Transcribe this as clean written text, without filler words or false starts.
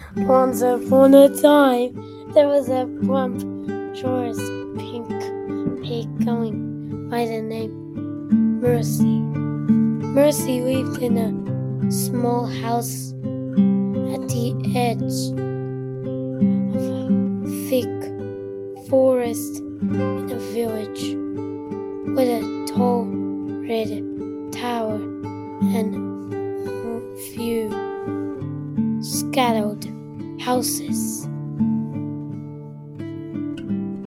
Once upon a time, there was a plump, shortest pink pig going by the name Mercy. Mercy lived in a small house at the edge of a thick forest in a village with a tall red tower and few scattered houses.